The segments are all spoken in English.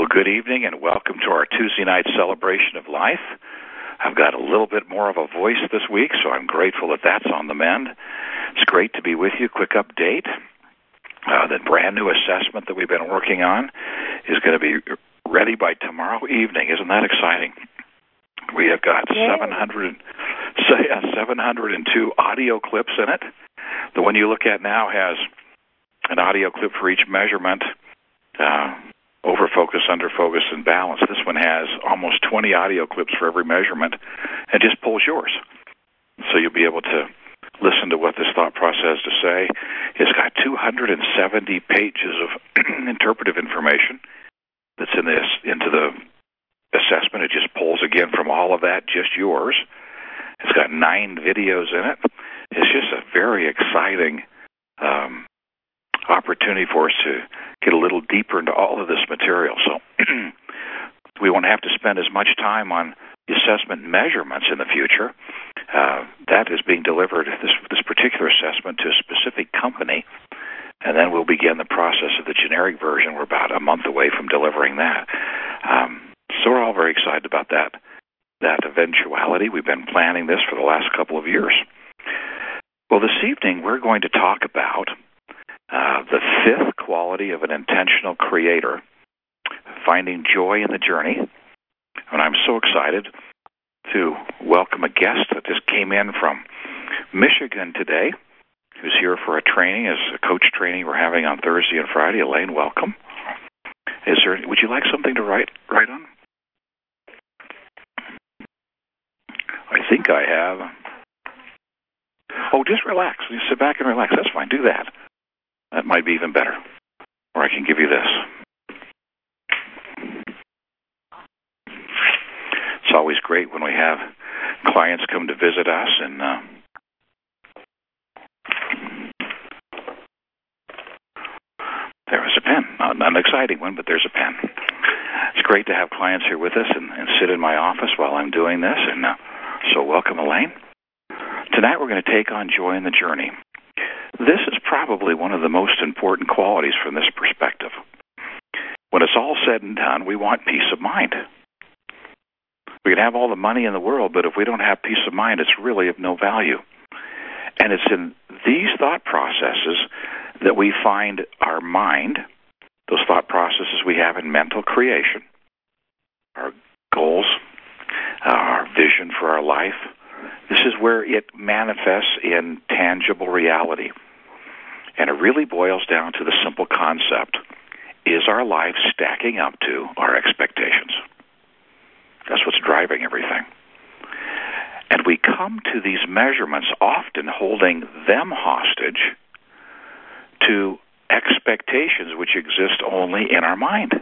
Well, good evening and welcome to our Tuesday night celebration of life. I've got a little bit more of a voice this week, so I'm grateful that that's on the mend. It's great to be with you. Quick update. The brand new assessment that we've been working on is going to be ready by tomorrow evening. Isn't that exciting? We have got 702 audio clips in it. The one you look at now has an audio clip for each measurement, over focus, under focus, and balance. This one has almost 20 audio clips for every measurement and just pulls yours. So you'll be able to listen to what this thought process has to say. It's got 270 pages of interpretive information that's into the assessment. It just pulls again from all of that, just yours. It's got 9 videos in it. It's just a very exciting opportunity for us to get a little deeper into all of this material. So we won't have to spend as much time on the assessment measurements in the future. That is being delivered, this particular assessment, to a specific company, and then we'll begin the process of the generic version. We're about a month away from delivering that. So we're all very excited about that eventuality. We've been planning this for the last couple of years. Well, this evening we're going to talk about the 5th quality of an intentional creator, finding joy in the journey. And I'm so excited to welcome a guest that just came in from Michigan today, who's here for a training, as a coach training we're having on Thursday and Friday. Elaine, welcome. Would you like something to write on? I think I have. Oh, just relax. You sit back and relax. That's fine. Do that. That might be even better. Or I can give you this. It's always great when we have clients come to visit us, and there is a pen. Not an exciting one, but there's a pen. It's great to have clients here with us and sit in my office while I'm doing this, and so welcome, Elaine. Tonight we're going to take on joy in the journey. This is probably one of the most important qualities from this perspective. When it's all said and done, we want peace of mind. We can have all the money in the world, but if we don't have peace of mind, it's really of no value. And it's in these thought processes that we find our mind, those thought processes we have in mental creation, our goals, our vision for our life. This is where it manifests in tangible reality. And it really boils down to the simple concept: is our life stacking up to our expectations? That's what's driving everything. And we come to these measurements often holding them hostage to expectations which exist only in our mind.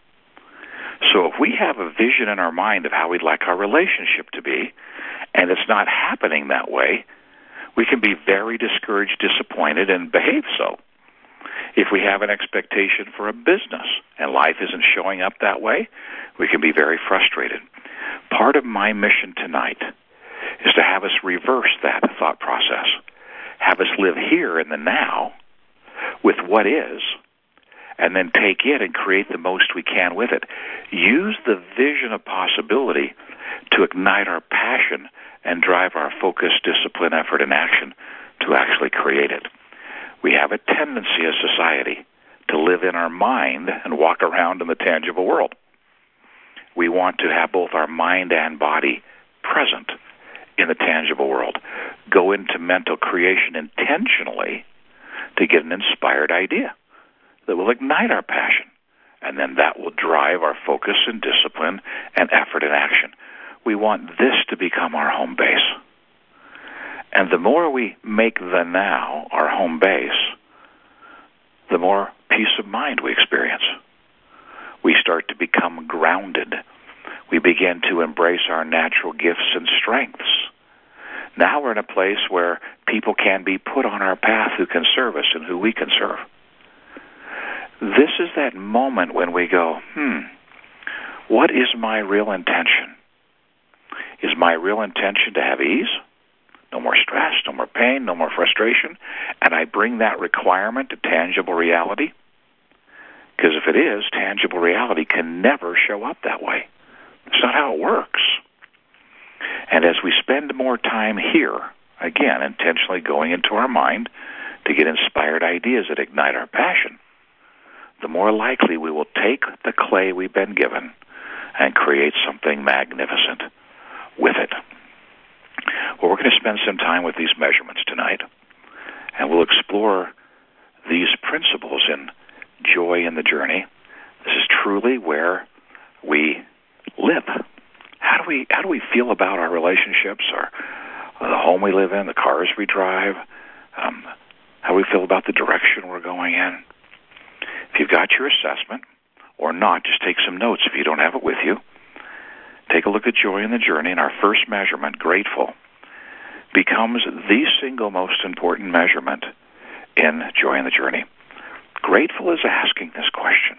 So if we have a vision in our mind of how we'd like our relationship to be, and it's not happening that way, we can be very discouraged, disappointed, and behave so. If we have an expectation for a business and life isn't showing up that way, we can be very frustrated. Part of my mission tonight is to have us reverse that thought process, have us live here in the now with what is, and then take it and create the most we can with it. Use the vision of possibility to ignite our passion and drive our focus, discipline, effort, and action to actually create it. We have a tendency as society to live in our mind and walk around in the tangible world. We want to have both our mind and body present in the tangible world. Go into mental creation intentionally to get an inspired idea that will ignite our passion, and then that will drive our focus and discipline and effort and action. We want this to become our home base. And the more we make the now our home base, the more peace of mind we experience. We start to become grounded. We begin to embrace our natural gifts and strengths. Now we're in a place where people can be put on our path who can serve us and who we can serve. This is that moment when we go, what is my real intention? Is my real intention to have ease? No more stress, no more pain, no more frustration. And I bring that requirement to tangible reality. Because if it is, tangible reality can never show up that way. That's not how it works. And as we spend more time here, again, intentionally going into our mind to get inspired ideas that ignite our passion, the more likely we will take the clay we've been given and create something magnificent with it. Well, we're going to spend some time with these measurements tonight, and we'll explore these principles in joy in the journey. This is truly where we live. How do we feel about our relationships, the home we live in, the cars we drive, how do we feel about the direction we're going in? If you've got your assessment, or not, just take some notes if you don't have it with you. Take a look at joy in the journey, and our first measurement, grateful, becomes the single most important measurement in joy in the journey. Grateful is asking this question: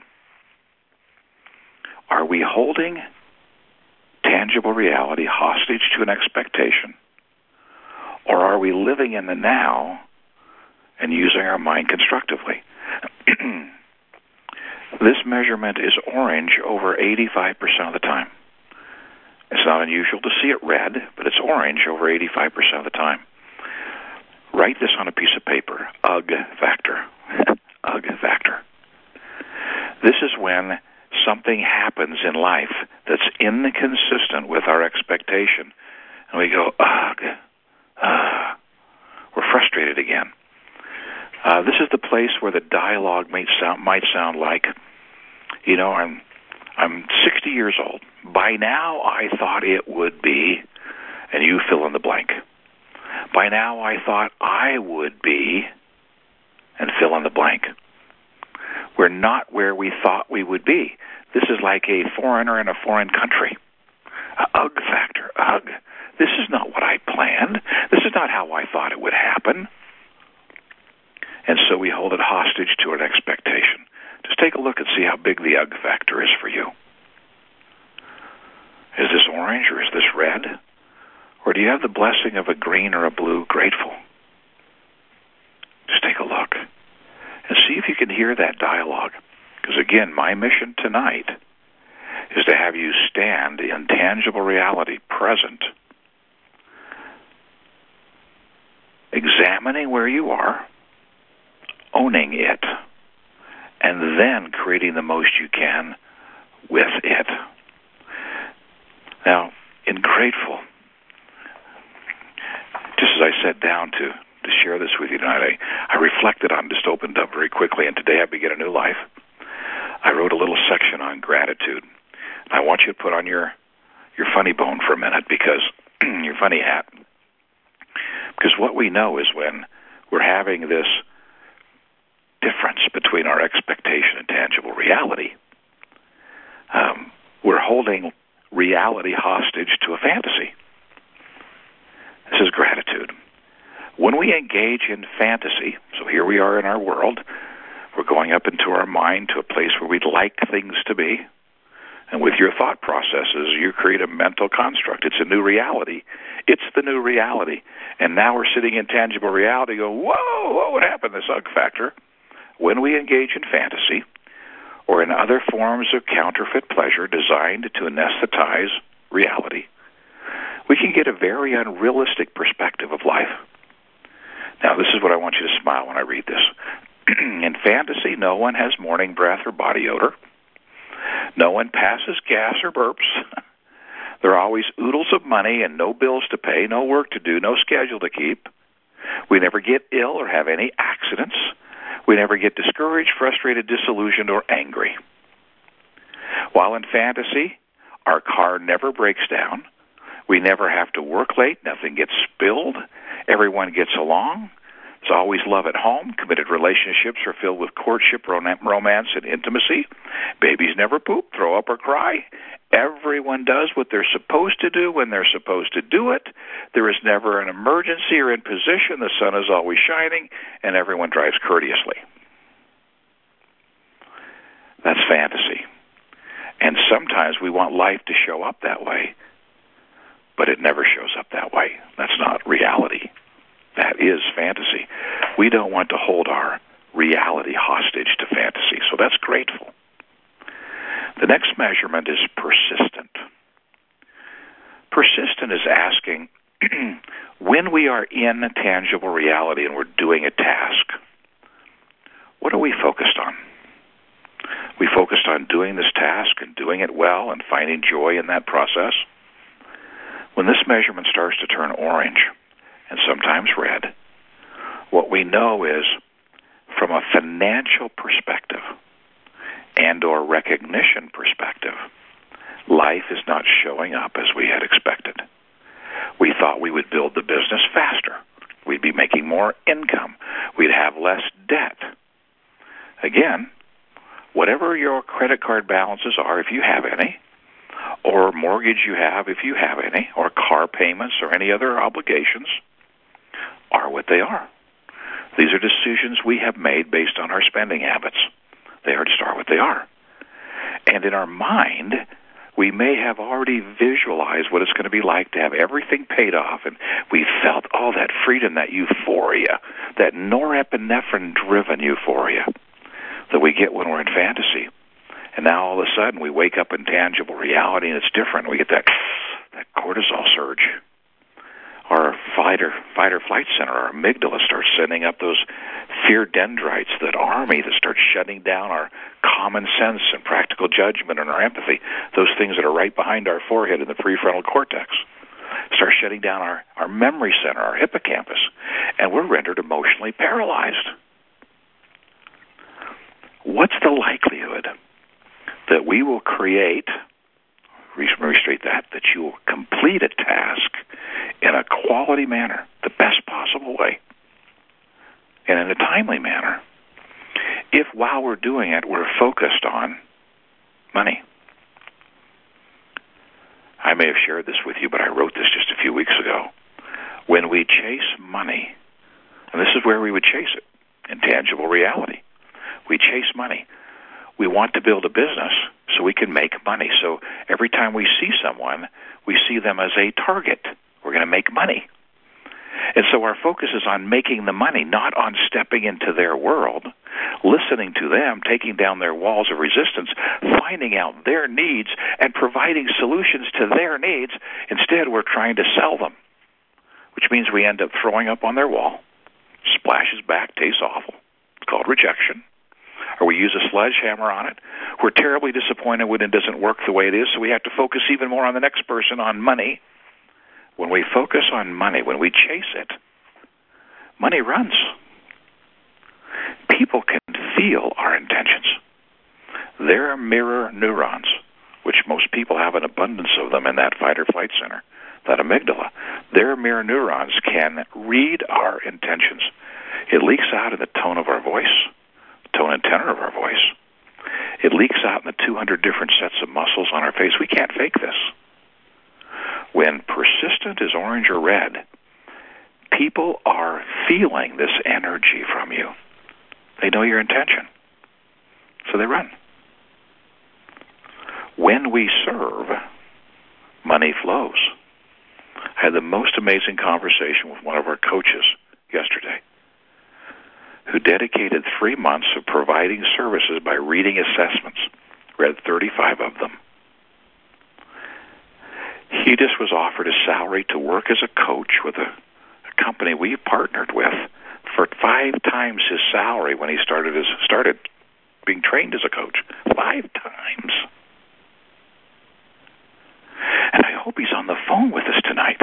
are we holding tangible reality hostage to an expectation, or are we living in the now and using our mind constructively? This measurement is orange over 85% of the time. It's not unusual to see it red, but it's orange over 85% of the time. Write this on a piece of paper. UGG factor. UGG factor. This is when something happens in life that's inconsistent with our expectation, and we go, ugh, we're frustrated again. This is the place where the dialogue might sound like, I'm 60 years old. By now I thought it would be, and you fill in the blank. By now I thought I would be, and fill in the blank. We're not where we thought we would be. This is like a foreigner in a foreign country. Ugh factor. Ugh. This is not what I planned. This is not how I thought it would happen. And so we hold it hostage to an expectation. Just take a look and see how big the ugh factor is for you. Is this orange or is this red? Or do you have the blessing of a green or a blue grateful? Just take a look and see if you can hear that dialogue. Because again, my mission tonight is to have you stand in tangible reality, present, examining where you are, owning it, and then creating the most you can with it. Now, in grateful, just as I sat down to share this with you tonight, I reflected on, just opened up very quickly, and today I begin a new life. I wrote a little section on gratitude. I want you to put on your funny bone for a minute, because your funny hat. Because what we know is when we're having this difference between our expectation and tangible reality, we're holding reality hostage to a fantasy. This is gratitude. When we engage in fantasy, so here we are in our world, we're going up into our mind to a place where we'd like things to be, and with your thought processes, you create a mental construct. It's a new reality. It's the new reality. And now we're sitting in tangible reality going, whoa, what happened, this ugh factor? When we engage in fantasy or in other forms of counterfeit pleasure designed to anesthetize reality, we can get a very unrealistic perspective of life. Now, this is what I want you to smile when I read this. In fantasy, no one has morning breath or body odor. No one passes gas or burps. There are always oodles of money and no bills to pay, no work to do, no schedule to keep. We never get ill or have any accidents. We never get discouraged, frustrated, disillusioned, or angry. While in fantasy, our car never breaks down. We never have to work late. Nothing gets spilled. Everyone gets along. There's always love at home. Committed relationships are filled with courtship, romance, and intimacy. Babies never poop, throw up, or cry. Everyone does what they're supposed to do when they're supposed to do it. There is never an emergency or imposition. The sun is always shining, and everyone drives courteously. That's fantasy. And sometimes we want life to show up that way, but it never shows up that way. That's not reality. That is fantasy. We don't want to hold our reality hostage to fantasy, so that's grateful. The next measurement is persistent. Persistent is asking, when we are in a tangible reality and we're doing a task, what are we focused on? We focused on doing this task and doing it well and finding joy in that process. When this measurement starts to turn orange, and sometimes red, what we know is, from a financial perspective and or recognition perspective, life is not showing up as we had expected. We thought we would build the business faster. We'd be making more income. We'd have less debt. Again, whatever your credit card balances are, if you have any, or mortgage you have, if you have any, or car payments or any other obligations, are what they are. These are decisions we have made based on our spending habits. They are just are what they are. And in our mind, we may have already visualized what it's going to be like to have everything paid off, and we felt all that freedom, that euphoria, that norepinephrine-driven euphoria that we get when we're in fantasy. And now all of a sudden we wake up in tangible reality and it's different. We get that cortisol surge. Our fight or flight center, our amygdala, starts sending up those fear dendrites, that army that starts shutting down our common sense and practical judgment and our empathy, those things that are right behind our forehead in the prefrontal cortex. Start shutting down our memory center, our hippocampus, and we're rendered emotionally paralyzed. What's the likelihood that we will create, restate that you will complete a task in a quality manner, the best possible way, and in a timely manner, if while we're doing it, we're focused on money? I may have shared this with you, but I wrote this just a few weeks ago. When we chase money, and this is where we would chase it, in tangible reality, we chase money. We want to build a business so we can make money. So every time we see someone, we see them as a target. We're going to make money. And so our focus is on making the money, not on stepping into their world, listening to them, taking down their walls of resistance, finding out their needs, and providing solutions to their needs. Instead, we're trying to sell them, which means we end up throwing up on their wall, splashes back, tastes awful. It's called rejection. Or we use a sledgehammer on it. We're terribly disappointed when it doesn't work the way it is, so we have to focus even more on the next person, on money. When we focus on money, when we chase it, money runs. People can feel our intentions. They're mirror neurons, which most people have an abundance of them in that fight or flight center, that amygdala. Their mirror neurons can read our intentions. It leaks out in the tone of our voice, tone and tenor of our voice. It leaks out in the 200 different sets of muscles on our face. We can't fake this. When persistent is orange or red, people are feeling this energy from you. They know your intention, so they run. When we serve, money flows. I had the most amazing conversation with one of our coaches yesterday, who dedicated 3 months of providing services by reading assessments, read 35 of them. He just was offered a salary to work as a coach with a company we partnered with for 5 times his salary when he started being trained as a coach. 5 times. And I hope he's on the phone with us tonight.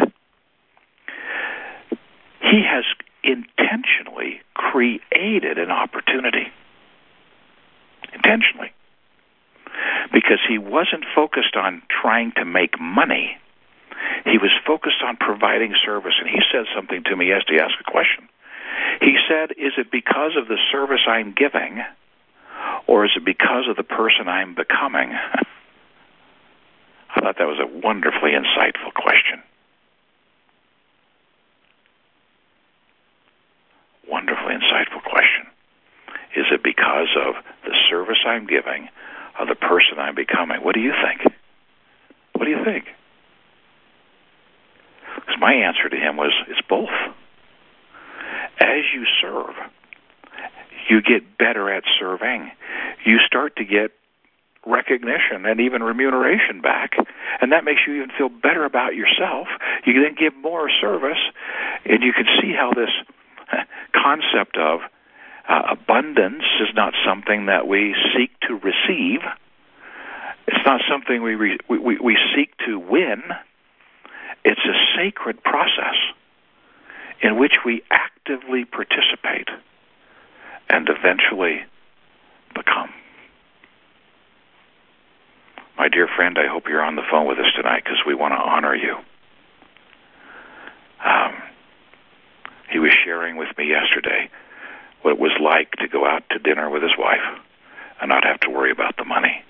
He has intentionally created an opportunity. Intentionally. Because he wasn't focused on trying to make money. He was focused on providing service. And he said something to me yesterday. He asked a question. He said, is it because of the service I'm giving, or is it because of the person I'm becoming? I thought that was a wonderfully insightful question. Wonderfully insightful question. Is it because of the service I'm giving, or the person I'm becoming? What do you think? What do you think? Because my answer to him was, it's both. As you serve, you get better at serving. You start to get recognition and even remuneration back, and that makes you even feel better about yourself. You then give more service, and you can see how this concept of abundance is not something that we seek to receive. It's not something we seek to win. It's a sacred process in which we actively participate and eventually become. My dear friend, I hope you're on the phone with us tonight because we want to honor you. He was sharing with me yesterday what it was like to go out to dinner with his wife and not have to worry about the money.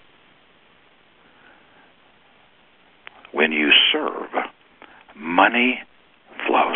When you serve, money flows.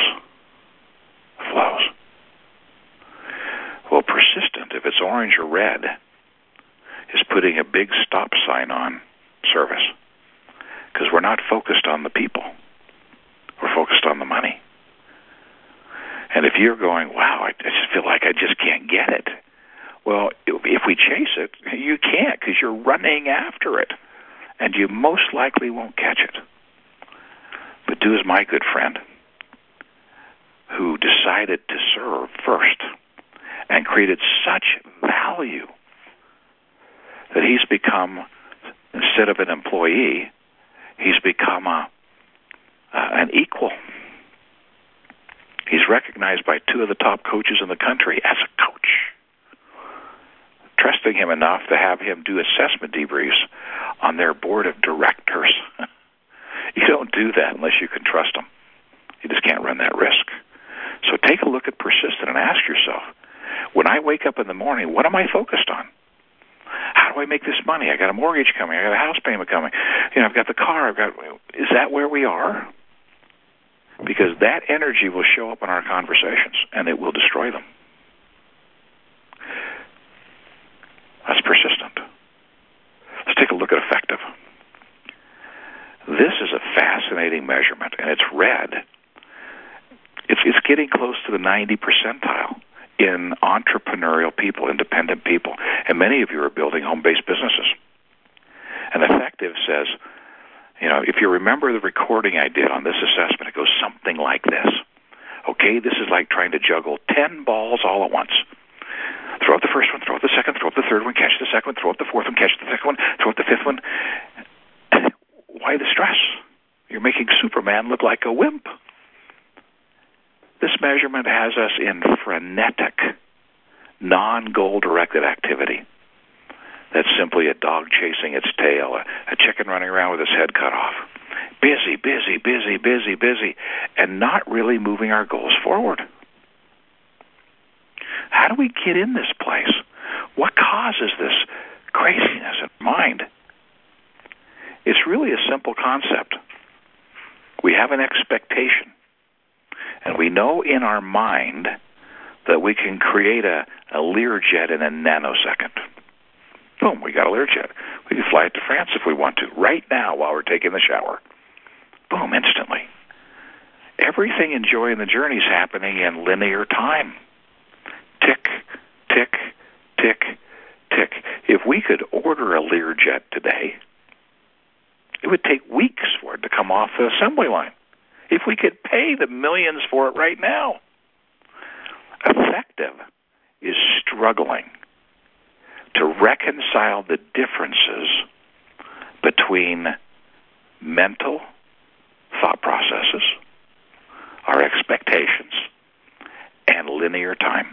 Well, persistent, if it's orange or red, is putting a big stop sign on service, because we're not focused on the people. We're focused on the money. And if you're going, wow, I just feel like I just can't get it. Well, if we chase it, you can't, because you're running after it, and you most likely won't catch it. But do as my good friend, who decided to serve first and created such value that he's become, instead of an employee, he's become an equal. He's recognized by 2 of the top coaches in the country as a coach, trusting him enough to have him do assessment debriefs on their board of directors. You don't do that unless you can trust them. You just can't run that risk. So take a look at persistent and ask yourself, when I wake up in the morning, what am I focused on? How do I make this money? I got a mortgage coming. I got a house payment coming. I've got the car. Is that where we are? Because that energy will show up in our conversations, and it will destroy them. That's persistent. Let's take a look at effective. This is a fascinating measurement, and it's red. It's getting close to the 90 percentile in entrepreneurial people, independent people. And many of you are building home-based businesses. And effective says, if you remember the recording I did on this assessment, it goes something like this. Okay, this is like trying to juggle 10 balls all at once. Throw out the first one, throw out the second, throw out the third one, catch the second one, throw out the fourth one, catch the second one, throw out the fifth one. Why the stress? You're making Superman look like a wimp. This measurement has us in frenetic, non-goal-directed activity. That's simply a dog chasing its tail, a chicken running around with its head cut off. Busy, busy, busy, busy, busy, and not really moving our goals forward. How do we get in this place? What causes this craziness in mind? It's really a simple concept. We have an expectation, and we know in our mind that we can create a Learjet in a nanosecond. Boom, we got a Learjet. We can fly it to France if we want to, right now while we're taking the shower. Boom, instantly. Everything in Joy in the Journey is happening in linear time. Tick, tick, tick, tick. If we could order a Learjet today, it would take weeks for it to come off the assembly line. If we could pay the millions for it right now. Effective is struggling to reconcile the differences between mental thought processes, our expectations, and linear time.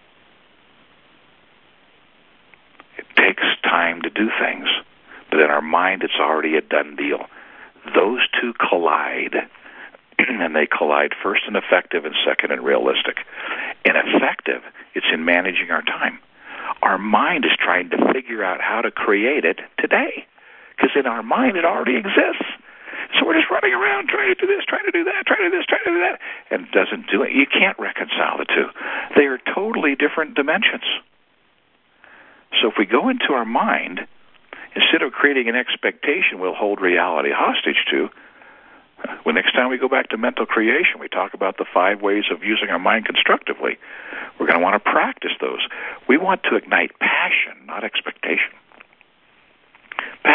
It takes time to do things, but in our mind it's already a done deal. Those two collide, and they collide first in effective and second in realistic. In effective, it's in managing our time. Our mind is trying to figure out how to create it today, because in our mind it already exists. So we're just running around trying to do this, trying to do that, trying to do this, trying to do that, and it doesn't do it. You can't reconcile the two. They are totally different dimensions. So if we go into our mind, instead of creating an expectation we'll hold reality hostage to, when next time we go back to mental creation, we talk about the 5 ways of using our mind constructively. We're going to want to practice those. We want to ignite passion, not expectation.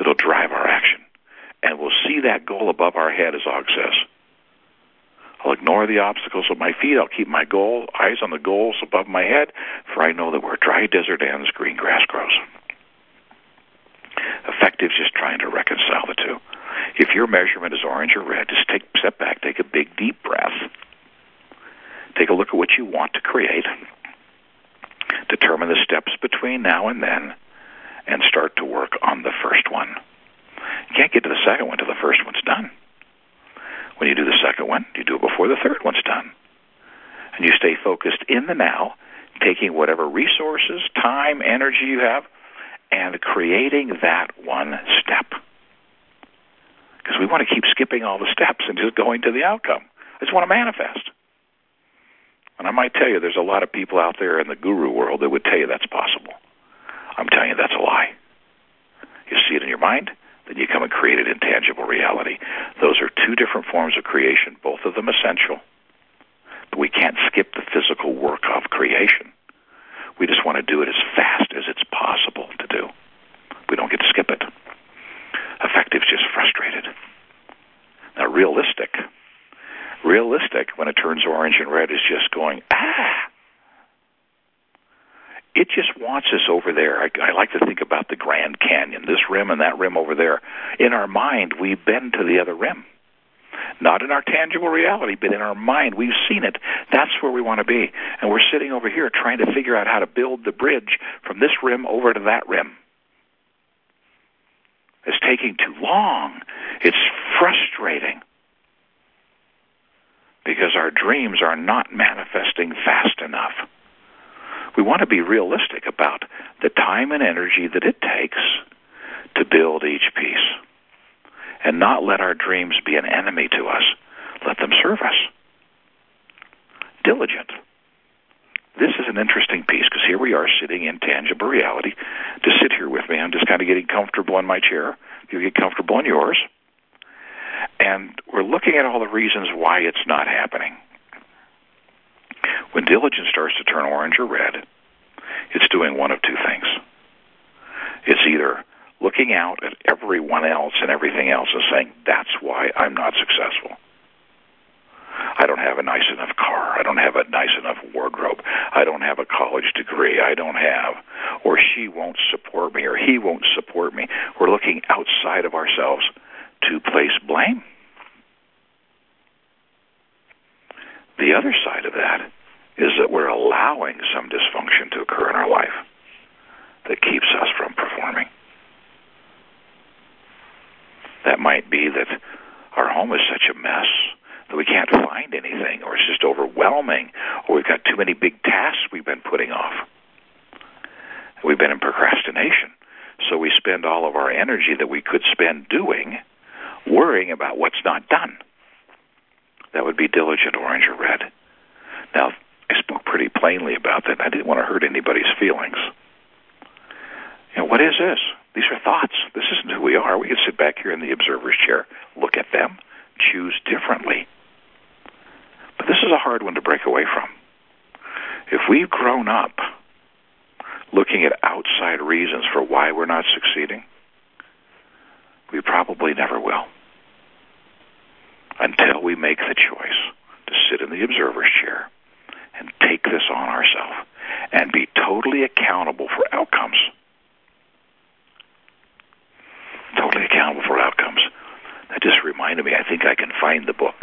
It'll drive our action. And we'll see that goal above our head, as Og says. I'll ignore the obstacles with my feet. I'll keep my eyes on the goals above my head, for I know that where dry desert ends, green grass grows. Effective, just trying to reconcile the two. If your measurement is orange or red, just step back, take a big, deep breath. Take a look at what you want to create. Determine the steps between now and then, and start to work on the first one. You can't get to the second one till the first one's done. When you do the second one, you do it before the third one's done. And you stay focused in the now, taking whatever resources, time, energy you have, and creating that one step. Because we want to keep skipping all the steps and just going to the outcome. I just want to manifest. And I might tell you there's a lot of people out there in the guru world that would tell you that's possible. I'm telling you that's a lie. You see it in your mind, then you come and create it in tangible reality. Those are two different forms of creation, both of them essential. But we can't skip the physical work of creation. We just want to do it as fast as it's possible to do. We don't get to skip it. Effective's just frustrated. Now, realistic, when it turns orange and red, is just going, It just wants us over there. I like to think about the Grand Canyon, this rim and that rim over there. In our mind, we've been to the other rim. Not in our tangible reality, but in our mind, we've seen it. That's where we want to be. And we're sitting over here trying to figure out how to build the bridge from this rim over to that rim. It's taking too long. It's frustrating. Because our dreams are not manifesting fast enough. We want to be realistic about the time and energy that it takes to build each piece. And not let our dreams be an enemy to us. Let them serve us. Diligent. This is an interesting piece, because here we are sitting in tangible reality. Just sit here with me. I'm just kind of getting comfortable in my chair. You get comfortable in yours. And we're looking at all the reasons why it's not happening. When diligence starts to turn orange or red, it's doing one of two things. It's either looking out at everyone else and everything else and saying, that's why I'm not successful. I don't have a nice enough car. I don't have a nice enough wardrobe. I don't have a college degree. I don't have, or she won't support me, or he won't support me. We're looking outside of ourselves to place blame. The other side of that is that we're allowing some dysfunction to occur in our life that keeps us from performing. That might be that our home is such a mess that we can't find anything, or it's just overwhelming, or we've got too many big tasks we've been putting off. We've been in procrastination. So we spend all of our energy that we could spend doing, worrying about what's not done. That would be diligent, orange or red. Now, I spoke pretty plainly about that. I didn't want to hurt anybody's feelings. What is this? These are thoughts. This isn't who we are. We can sit back here in the observer's chair, look at them, choose differently. But this is a hard one to break away from. If we've grown up looking at outside reasons for why we're not succeeding, we probably never will. Until we make the choice to sit in the observer's chair and take this on ourselves and be totally accountable for outcomes. Totally accountable for outcomes. That just reminded me, I think I can find the book.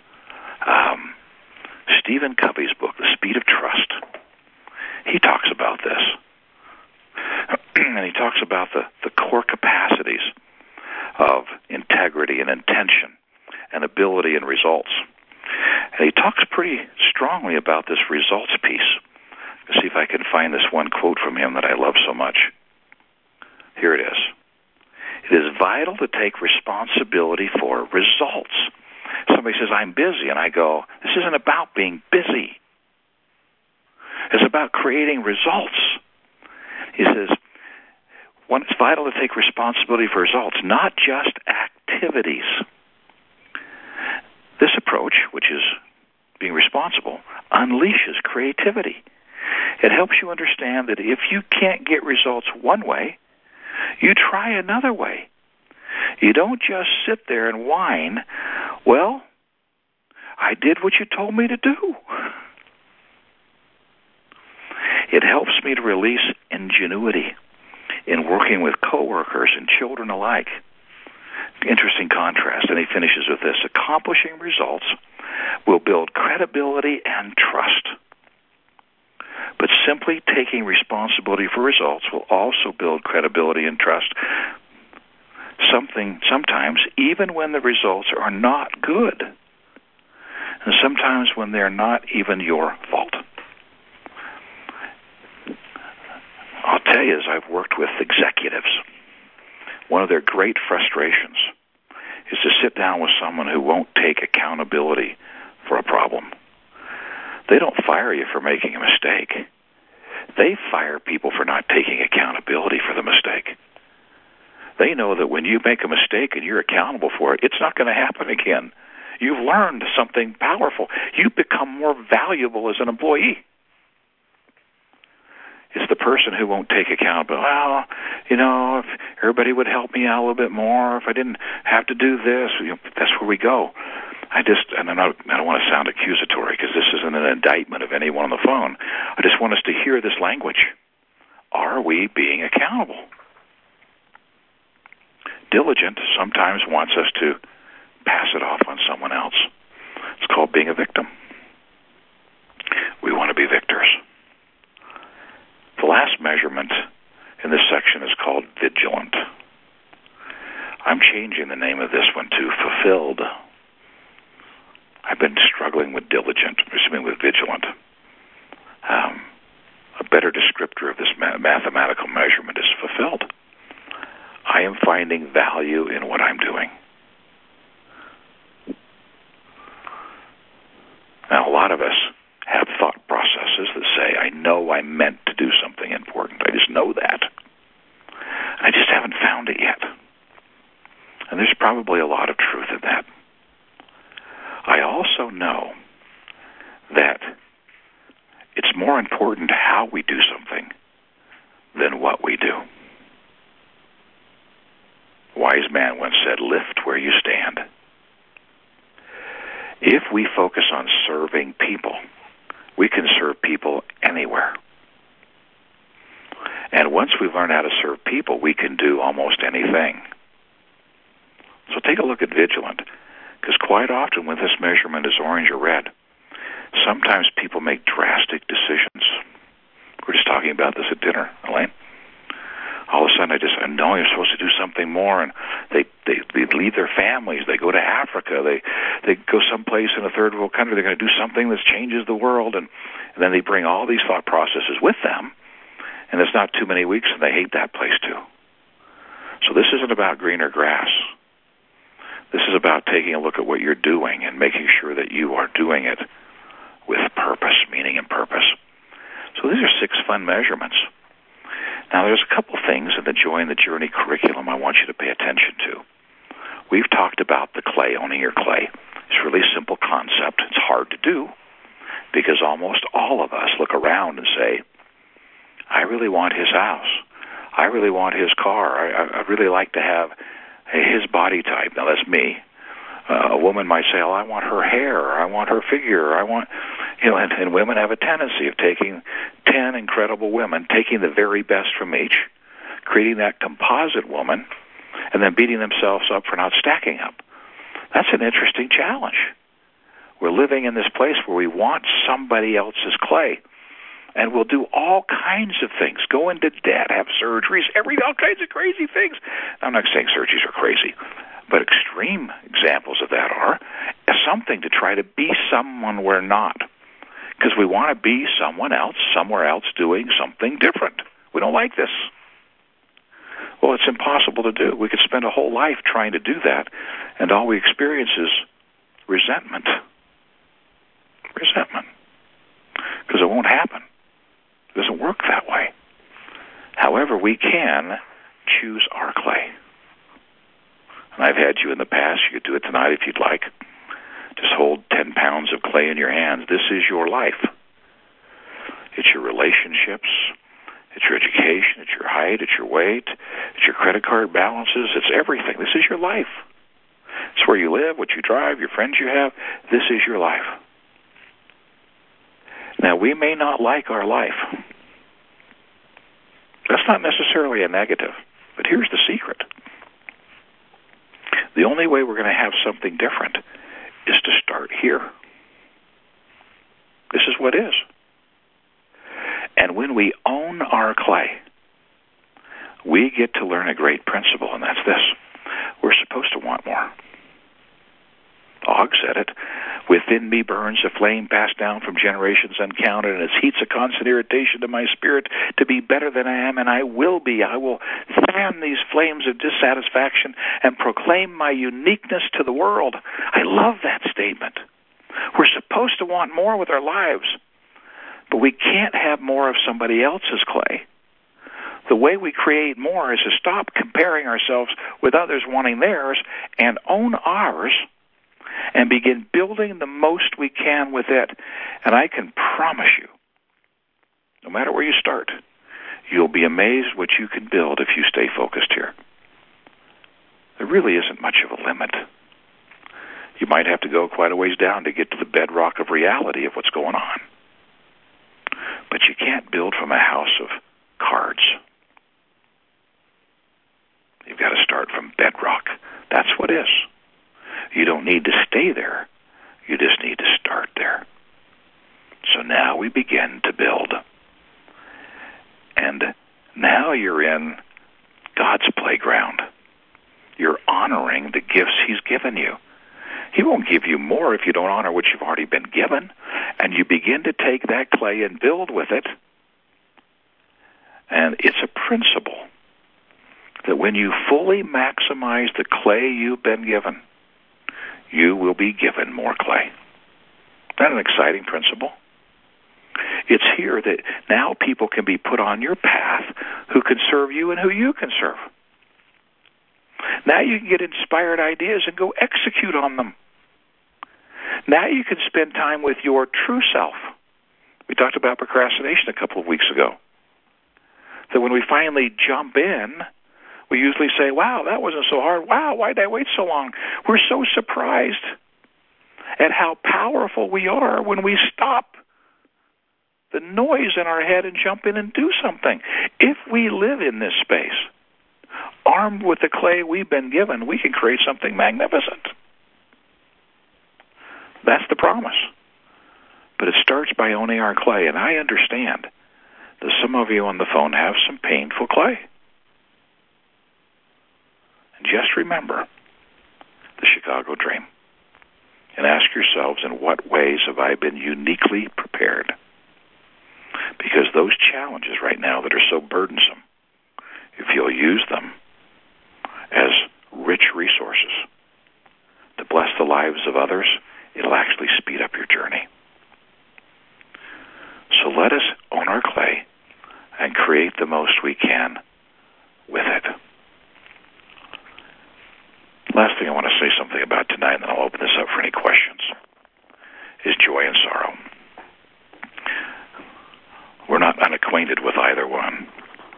Stephen Covey's book, The Speed of Trust. He talks about this. And he talks about the core capacities of integrity and intention and ability and results. And he talks pretty strongly about this results piece. Let's see if I can find this one quote from him that I love so much. Here it is. It is vital to take responsibility for results. Somebody says, I'm busy, and I go, this isn't about being busy. It's about creating results. He says, it's vital to take responsibility for results, not just activities. This approach, which is being responsible, unleashes creativity. It helps you understand that if you can't get results one way, you try another way. You don't just sit there and whine, well, I did what you told me to do. It helps me to release ingenuity in working with coworkers and children alike. Interesting contrast, and he finishes with this. Accomplishing results will build credibility and trust. But simply taking responsibility for results will also build credibility and trust. Sometimes, even when the results are not good, and sometimes when they're not even your fault. I'll tell you, as I've worked with executives, one of their great frustrations is to sit down with someone who won't take accountability for a problem. They don't fire you for making a mistake. They fire people for not taking accountability for the mistake. They know that when you make a mistake and you're accountable for it, it's not going to happen again. You've learned something powerful. You become more valuable as an employee. It's the person who won't take accountability. Well, if everybody would help me out a little bit more, if I didn't have to do this, that's where we go. I don't want to sound accusatory because this isn't an indictment of anyone on the phone. I just want us to hear this language. Are we being accountable? Diligent sometimes wants us to pass it off on someone else. It's called being a victim. We want to be victors. The last measurement in this section is called vigilant. I'm changing the name of this one to fulfilled. I've been struggling with with vigilant. A better descriptor of this mathematical measurement is fulfilled. I am finding value in what I'm doing. Now, a lot of us have thought processes that say, I know I meant to do something important. I just know that. I just haven't found it yet. And there's probably a lot of truth in that. I also know that it's more important how we do something than what we do. A wise man once said, lift where you stand. If we focus on serving people, we can serve people anywhere. And once we've learned how to serve people, we can do almost anything. So take a look at vigilant, because quite often when this measurement is orange or red, sometimes people make drastic decisions. We were just talking about this at dinner, Elaine. All of a sudden, I know you're supposed to do something more, and they leave their families. They go to Africa. They go someplace in a third world country. They're going to do something that changes the world, and then they bring all these thought processes with them, and it's not too many weeks, and they hate that place too. So this isn't about greener grass. This is about taking a look at what you're doing and making sure that you are doing it with purpose, meaning and purpose. So these are 6 fun measurements. Now, there's a couple things in the Joy in the Journey curriculum I want you to pay attention to. We've talked about the clay, owning your clay. It's a really simple concept. It's hard to do because almost all of us look around and say, I really want his house. I really want his car. I'd really like to have his body type. Now, that's me. A woman might say, I want her hair. I want her figure. And women have a tendency of taking 10 incredible women, taking the very best from each, creating that composite woman, and then beating themselves up for not stacking up. That's an interesting challenge. We're living in this place where we want somebody else's clay, and we'll do all kinds of things, go into debt, have surgeries, all kinds of crazy things. I'm not saying surgeries are crazy, but extreme examples of that are something to try to be someone we're not, because we want to be someone else, somewhere else, doing something different. We don't like this. Well, it's impossible to do. We could spend a whole life trying to do that, and all we experience is resentment. Resentment. Because it won't happen. It doesn't work that way. However, we can choose our clay. And I've had you in the past. You could do it tonight if you'd like. Just hold 10 pounds of clay in your hands. This is your life. It's your relationships. It's your education, it's your height, it's your weight, it's your credit card balances, it's everything. This is your life. It's where you live, what you drive, your friends you have. This is your life. Now, we may not like our life. That's not necessarily a negative, but here's the secret. The only way we're going to have something different is to start here. This is what is. And when we own our clay, we get to learn a great principle, and that's this. We're supposed to want more. Og said it. Within me burns a flame passed down from generations uncounted, and its heat's a constant irritation to my spirit to be better than I am, and I will be. I will fan these flames of dissatisfaction and proclaim my uniqueness to the world. I love that statement. We're supposed to want more with our lives, but we can't have more of somebody else's clay. The way we create more is to stop comparing ourselves with others wanting theirs and own ours and begin building the most we can with it. And I can promise you, no matter where you start, you'll be amazed what you can build if you stay focused here. There really isn't much of a limit. You might have to go quite a ways down to get to the bedrock of reality of what's going on. But you can't build from a house of cards. You've got to start from bedrock. That's what is. You don't need to stay there. You just need to start there. So now we begin to build. And now you're in God's playground. You're honoring the gifts He's given you. He won't give you more if you don't honor what you've already been given. And you begin to take that clay and build with it. And it's a principle that when you fully maximize the clay you've been given, you will be given more clay. Isn't that an exciting principle? It's here that now people can be put on your path who can serve you and who you can serve. Now you can get inspired ideas and go execute on them. Now you can spend time with your true self. We talked about procrastination a couple of weeks ago. That when we finally jump in, we usually say, wow, that wasn't so hard. Wow, why did I wait so long? We're so surprised at how powerful we are when we stop the noise in our head and jump in and do something. If we live in this space, armed with the clay we've been given, we can create something magnificent. That's the promise. But it starts by owning our clay, and I understand that some of you on the phone have some painful clay. And just remember the Chicago dream and ask yourselves, in what ways have I been uniquely prepared? Because those challenges right now that are so burdensome, if you'll use them as rich resources to bless the lives of others, it'll actually speed up your journey. So let us own our clay and create the most we can with it. Last thing I want to say something about tonight, and then I'll open this up for any questions, is joy and sorrow. We're not unacquainted with either one.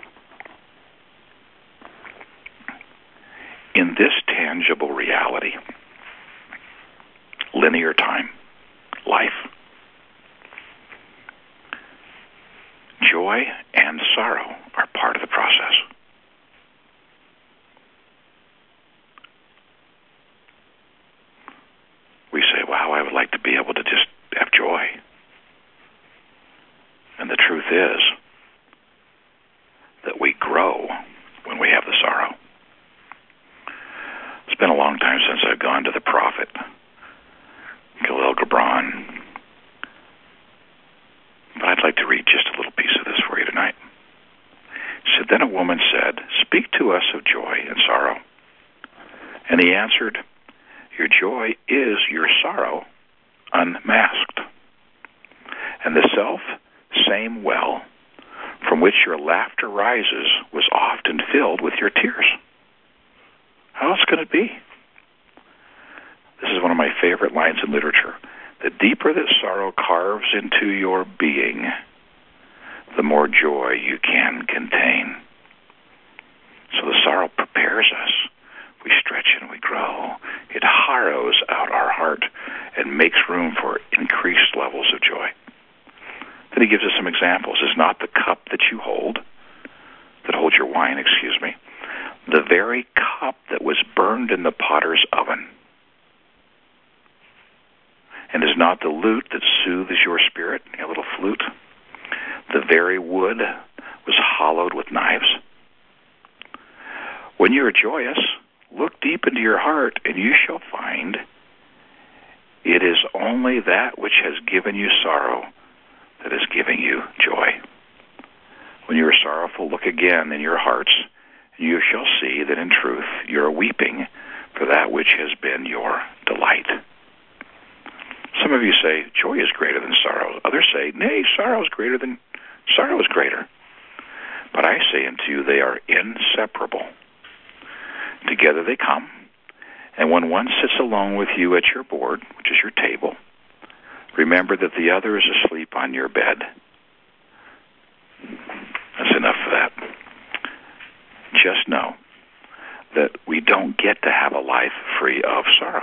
In this tangible reality, linear time, life, joy and sorrow are part of the process. We say, wow, I would like to be able to just have joy. And the truth is that we grow when we have the sorrow. It's been a long time since I've gone to the prophet, Khalil Gibran. But I'd like to read just a little piece of this for you tonight. He said, then a woman said, speak to us of joy and sorrow. And he answered, your joy is your sorrow unmasked. And the self-same well from which your laughter rises was often filled with your tears. How else could it be? This is one of my favorite lines in literature. The deeper that sorrow carves into your being, the more joy you can contain. So the sorrow prepares us. We stretch and we grow. It harrows out our heart and makes room for increased levels of joy. Then he gives us some examples. Is not the cup that you hold, that holds your wine, the very cup that was burned in the potter's oven? And is not the lute that soothes your spirit, a little flute, the very wood was hollowed with knives? When you are joyous, look deep into your heart, and you shall find it is only that which has given you sorrow that is giving you joy. When you are sorrowful, look again in your hearts, and you shall see that in truth you are weeping for that which has been your delight. Some of you say, joy is greater than sorrow. Others say, nay, sorrow is greater. But I say unto you, they are inseparable. Together they come, and when one sits alone with you at your board, which is your table, remember that the other is asleep on your bed. That's enough for that. Just know that we don't get to have a life free of sorrow.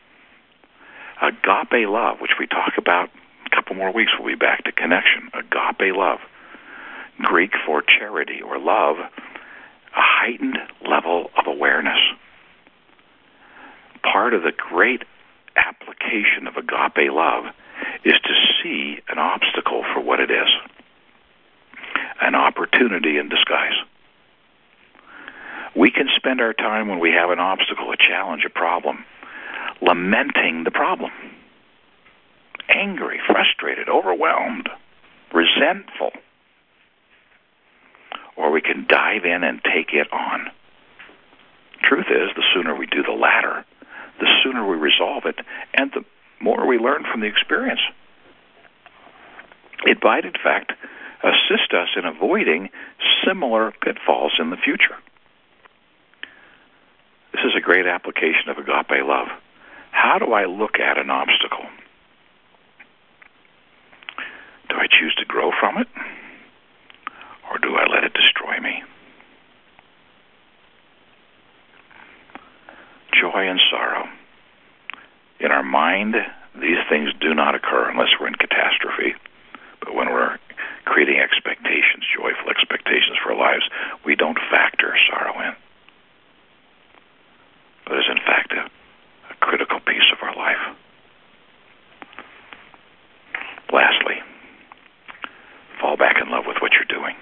Agape love, which we talk about a couple more weeks, we'll be back to connection. Agape love, Greek for charity or love, a heightened level of awareness. Part of the great application of agape love is to see an obstacle for what it is, an opportunity in disguise. We can spend our time when we have an obstacle, a challenge, a problem, lamenting the problem, angry, frustrated, overwhelmed, resentful. Or we can dive in and take it on. Truth is, the sooner we do the latter, the sooner we resolve it, and the more we learn from the experience. It might, in fact, assist us in avoiding similar pitfalls in the future. This is a great application of agape love. How do I look at an obstacle? Do I choose to grow from it? Or do I let it destroy me? Joy and sorrow. In our mind, these things do not occur unless we're in catastrophe. But when we're creating expectations, joyful expectations for our lives, we don't factor sorrow in. But it's in fact a critical piece of our life. Lastly, fall back in love with what you're doing.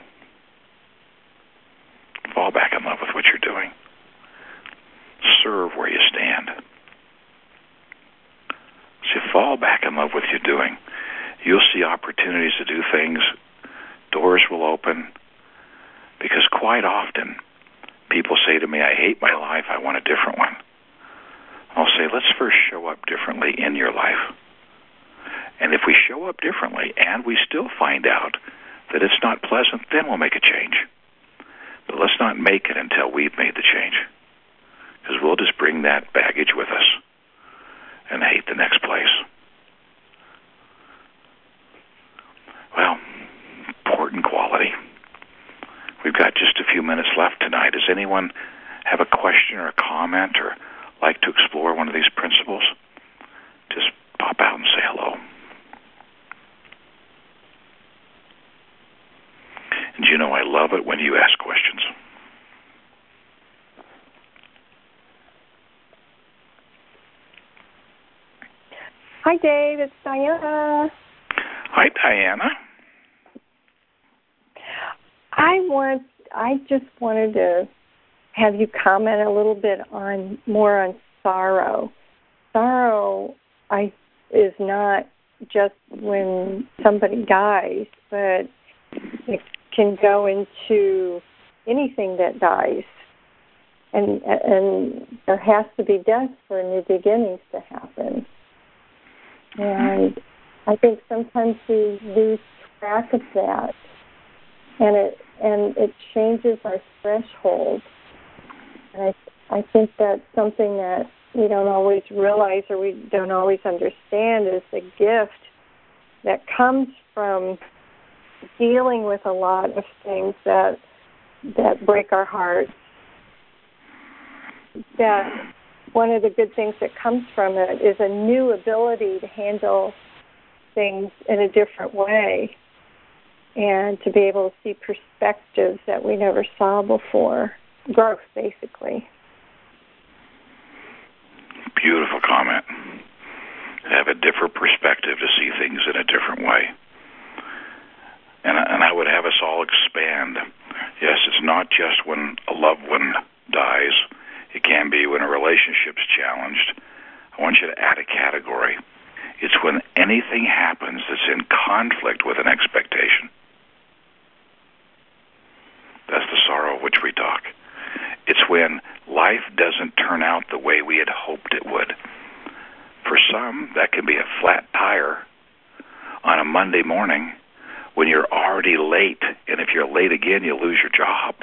Fall back in love with what you're doing. Serve where you stand. So fall back in love with what you're doing. You'll see opportunities to do things. Doors will open. Because quite often, people say to me, I hate my life, I want a different one. I'll say, let's first show up differently in your life. And if we show up differently and we still find out that it's not pleasant, then we'll make a change. But let's not make it until we've made the change. Because we'll just bring that baggage with us and hate the next place. Well, important quality. We've got just a few minutes left tonight. Does anyone have a question or a comment or like to explore one of these principles? Just pop out and say hello. And you know I love it when you ask questions. Hi, Dave. It's Diana. Hi, Diana. I just wanted to have you comment a little bit more on sorrow. Sorrow is not just when somebody dies, but it can go into anything that dies. And there has to be death for new beginnings to happen. And I think sometimes we lose track of that, and it changes our threshold. And I think that's something that we don't always realize or we don't always understand is the gift that comes from dealing with a lot of things that break our hearts, that one of the good things that comes from it is a new ability to handle things in a different way and to be able to see perspectives that we never saw before. Growth, basically. Beautiful comment. Have a different perspective to see things in a different way. And I would have us all expand. Yes, it's not just when a loved one dies. It can be when a relationship's challenged. I want you to add a category. It's when anything happens that's in conflict with an expectation. That's the sorrow of which we talk. It's when life doesn't turn out the way we had hoped it would. For some, that can be a flat tire on a Monday morning when you're already late, and if you're late again, you lose your job.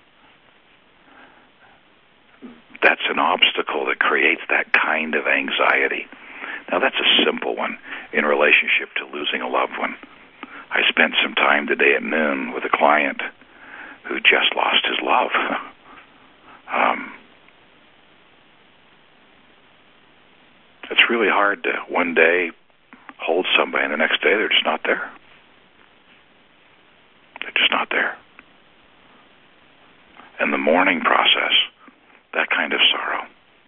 That's an obstacle that creates that kind of anxiety. Now, that's a simple one in relationship to losing a loved one. I spent some time today at noon with a client who just lost his love. It's really hard to one day hold somebody and the next day they're just not there. They're just not there. And the mourning process, that kind of sorrow.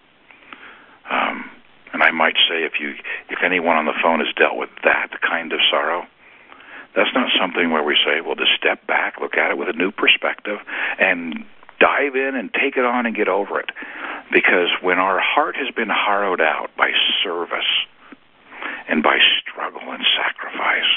And I might say if anyone on the phone has dealt with that kind of sorrow, that's not something where we say, well, just step back, look at it with a new perspective, and dive in and take it on and get over it. Because when our heart has been harrowed out by service and by struggle and sacrifice,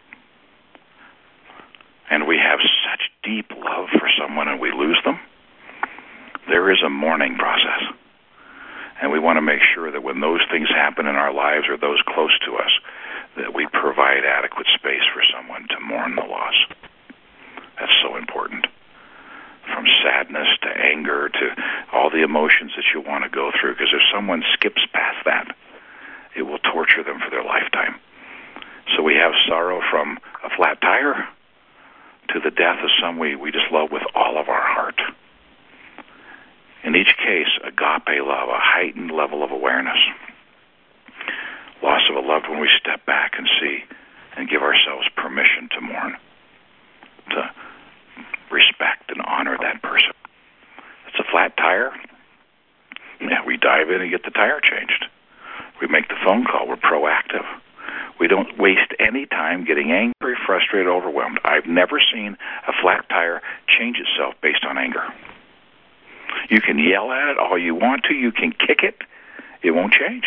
and we have such deep love for someone and we lose them, there is a mourning process. And we want to make sure that when those things happen in our lives or those close to us, that we provide adequate space for someone to mourn the loss. That's so important. From sadness to anger to all the emotions that you want to go through, because if someone skips past that, it will torture them for their lifetime. So we have sorrow from a flat tire to the death of someone we just love with all of our heart. In each case, agape love, a heightened level of awareness. Loss of a loved one, we step back and see and give ourselves permission to mourn, to respect and honor that person. It's a flat tire. Yeah, we dive in and get the tire changed. We make the phone call. We're proactive. We don't waste any time getting angry, frustrated, overwhelmed. I've never seen a flat tire change itself based on anger. You can yell at it all you want to. You can kick it. It won't change.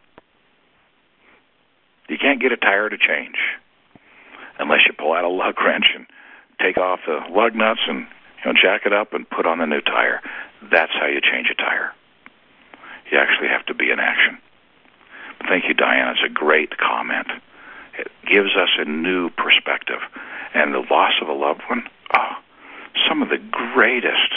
You can't get a tire to change unless you pull out a lug wrench and take off the lug nuts and jack it up and put on the new tire. That's how you change a tire. You actually have to be in action. Thank you, Diana. It's a great comment. It gives us a new perspective. And the loss of a loved one, some of the greatest,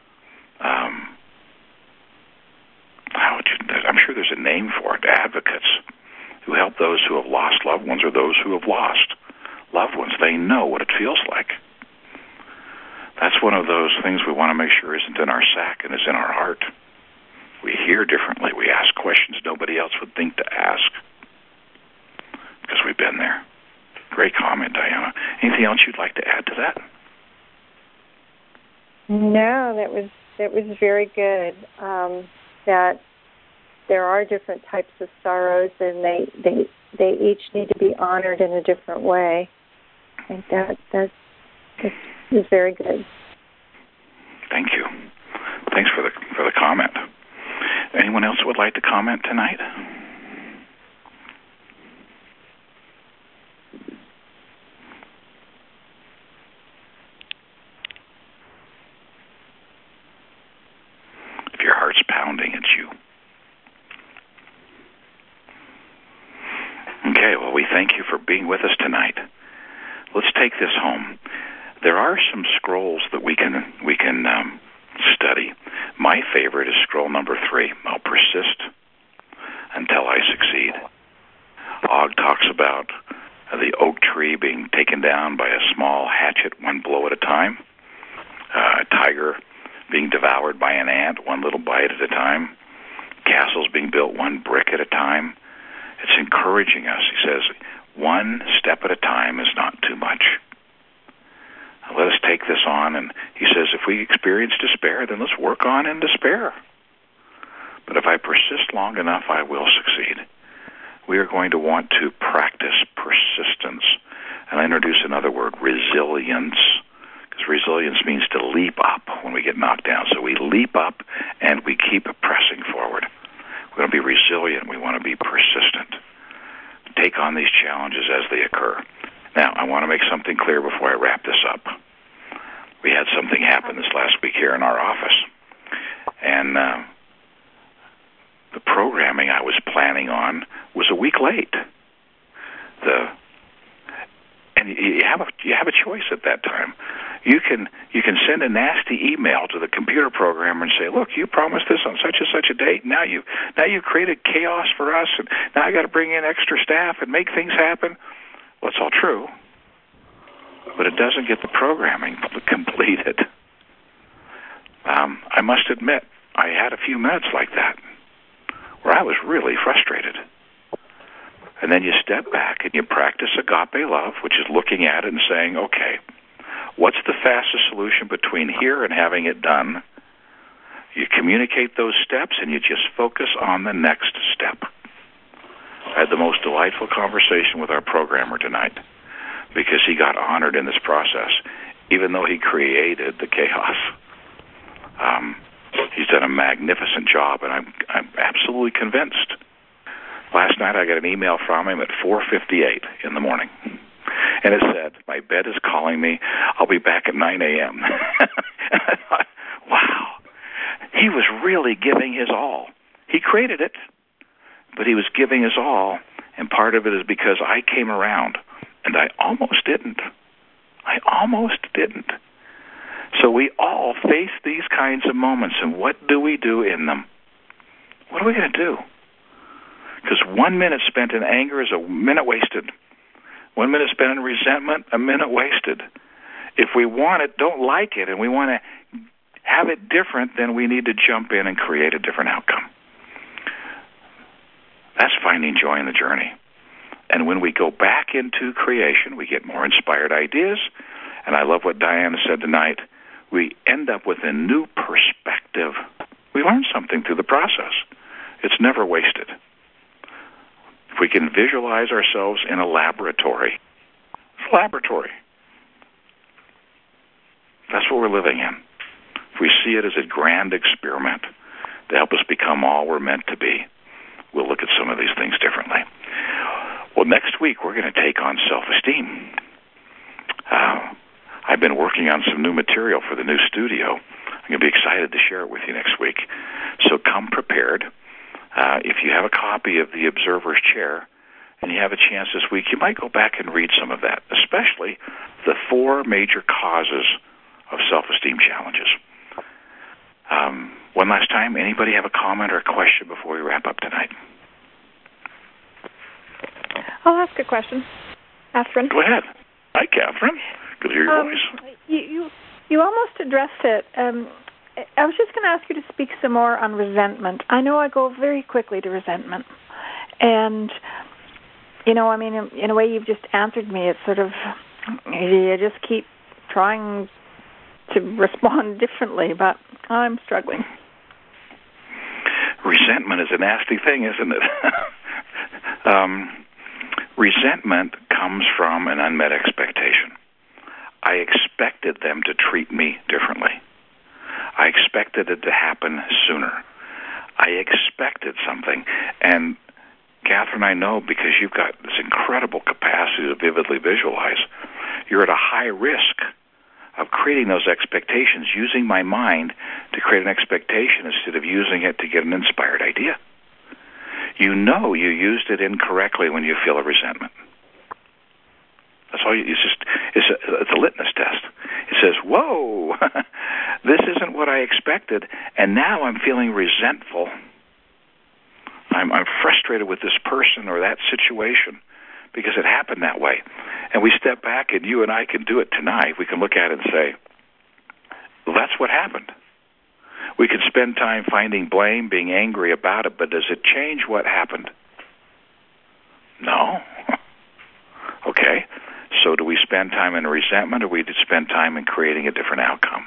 I'm sure there's a name for it, advocates who help those who have lost loved ones or those who have lost loved ones. They know what it feels like. That's one of those things we want to make sure isn't in our sack and is in our heart. We hear differently. We ask questions nobody else would think to ask because we've been there. Great comment, Diana. Anything else you'd like to add to that? No, that was very good. That there are different types of sorrows, and they each need to be honored in a different way. I think that is very good. Thank you. Thanks for the comment. Anyone else would like to comment tonight? If your heart's pounding, it's you. Okay, well, we thank you for being with us tonight. Let's take this home. There are some scrolls that we can study. My favorite is scroll number 3. I'll persist until I succeed. Og talks about the oak tree being taken down by a small hatchet, one blow at a time, a tiger being devoured by an ant, one little bite at a time, castles being built one brick at a time. It's encouraging us. He says, one step at a time is not too much. Now, let us take this on, and he says, if we experience despair, then let's work on in despair. But if I persist long enough, I will succeed. We are going to want to practice persistence. And I introduce another word, resilience, because resilience means to leap up when we get knocked down. So we leap up and we keep pressing forward. We want to be resilient. We want to be persistent. Take on these challenges as they occur. Now, I want to make something clear before I wrap this up. We had something happen this last week here in our office. And the programming I was planning on was a week late. And you have a choice at that time. You can send a nasty email to the computer programmer and say, "Look, you promised this on such and such a date. Now you've created chaos for us, and now I got to bring in extra staff and make things happen." Well, it's all true, but it doesn't get the programming completed. I must admit, I had a few minutes like that where I was really frustrated. And then you step back and you practice agape love, which is looking at it and saying, okay, what's the fastest solution between here and having it done? You communicate those steps and you just focus on the next step. I had the most delightful conversation with our programmer tonight because he got honored in this process, even though he created the chaos. He's done a magnificent job, and I'm absolutely convinced. Last night I got an email from him at 4:58 in the morning, and it said, "My bed is calling me. I'll be back at 9 a.m." And I thought, wow, he was really giving his all. He created it, but he was giving his all, and part of it is because I came around, and I almost didn't. So we all face these kinds of moments, and what do we do in them? What are we going to do? Because 1 minute spent in anger is a minute wasted. 1 minute spent in resentment, a minute wasted. If we want it, don't like it, and we want to have it different, then we need to jump in and create a different outcome. That's finding joy in the journey. And when we go back into creation, we get more inspired ideas. And I love what Diana said tonight. We end up with a new perspective. We learn something through the process. It's never wasted. If we can visualize ourselves in a laboratory, that's what we're living in. If we see it as a grand experiment to help us become all we're meant to be, we'll look at some of these things differently. Well, next week we're going to take on self-esteem. I've been working on some new material for the new studio. I'm going to be excited to share it with you next week. So come prepared. If you have a copy of The Observer's Chair and you have a chance this week, you might go back and read some of that, especially the 4 major causes of self-esteem challenges. One last time, anybody have a comment or a question before we wrap up tonight? I'll ask a question. Catherine. Go ahead. Hi, Catherine. Good to hear your voice. You almost addressed it. I was just going to ask you to speak some more on resentment. I know I go very quickly to resentment. And, in a way you've just answered me. It's sort of, you just keep trying to respond differently, but I'm struggling. Resentment is a nasty thing, isn't it? Resentment comes from an unmet expectation. I expected them to treat me differently. I expected it to happen sooner. I expected something. And Catherine, I know because you've got this incredible capacity to vividly visualize, you're at a high risk of creating those expectations, using my mind to create an expectation instead of using it to get an inspired idea. You know you used it incorrectly when you feel a resentment. That's all. It's a litmus test. It says, "Whoa, this isn't what I expected, and now I'm feeling resentful. I'm frustrated with this person or that situation because it happened that way. And we step back, and you and I can do it tonight. We can look at it and say, well, that's what happened. We can spend time finding blame, being angry about it, but does it change what happened? No. Okay. So do we spend time in resentment, or we spend time in creating a different outcome?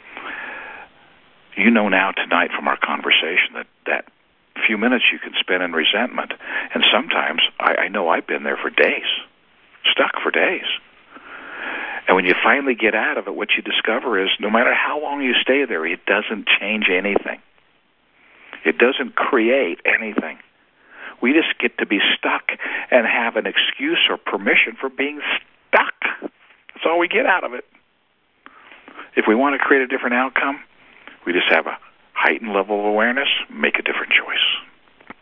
You know now tonight from our conversation that few minutes you can spend in resentment, and sometimes I know I've been there for days, stuck for days. And when you finally get out of it, what you discover is no matter how long you stay there, it doesn't change anything. It doesn't create anything. We just get to be stuck and have an excuse or permission for being stuck. That's all we get out of it. If we want to create a different outcome, we just have a heightened level of awareness, make a different choice.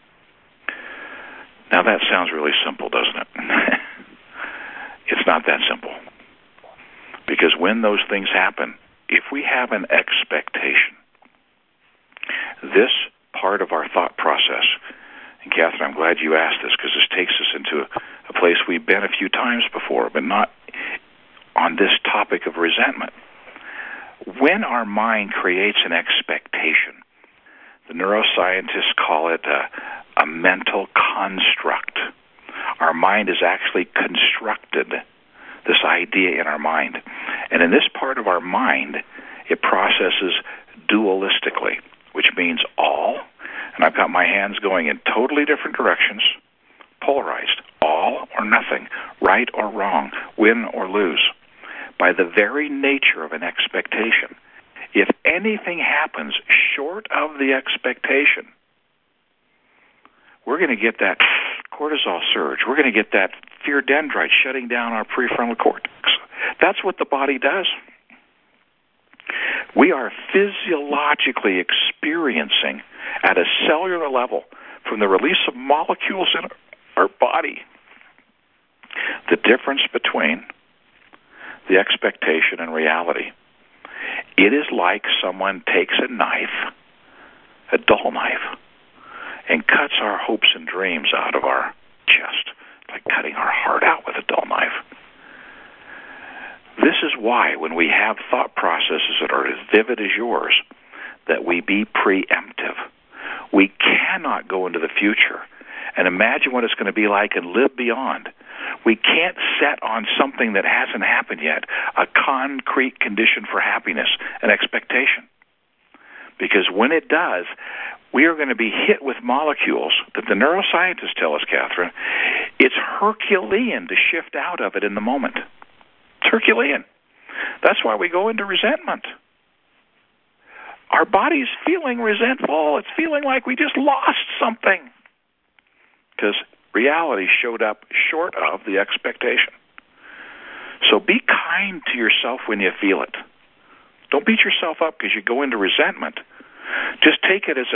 Now that sounds really simple, doesn't it? It's not that simple. Because when those things happen, if we have an expectation, this part of our thought process, and Catherine, I'm glad you asked this because this takes us into a place we've been a few times before, but not on this topic of resentment. When our mind creates an expectation, the neuroscientists call it a mental construct. Our mind has actually constructed this idea in our mind. And in this part of our mind, it processes dualistically, which means all, and I've got my hands going in totally different directions, polarized, all or nothing, right or wrong, win or lose. By the very nature of an expectation, if anything happens short of the expectation, we're going to get that cortisol surge. We're going to get that fear dendrite shutting down our prefrontal cortex. That's what the body does. We are physiologically experiencing at a cellular level from the release of molecules in our body the difference between the expectation and reality. It is like someone takes a knife, a dull knife, and cuts our hopes and dreams out of our chest, like cutting our heart out with a dull knife. This is why when we have thought processes that are as vivid as yours, that we be preemptive. We cannot go into the future and imagine what it's going to be like and live beyond. We can't set on something that hasn't happened yet, a concrete condition for happiness, an expectation. Because when it does, we are going to be hit with molecules that the neuroscientists tell us, Catherine, it's Herculean to shift out of it in the moment. It's Herculean. That's why we go into resentment. Our body's feeling resentful. It's feeling like we just lost something. Because reality showed up short of the expectation. So be kind to yourself when you feel it. Don't beat yourself up because you go into resentment. Just take it as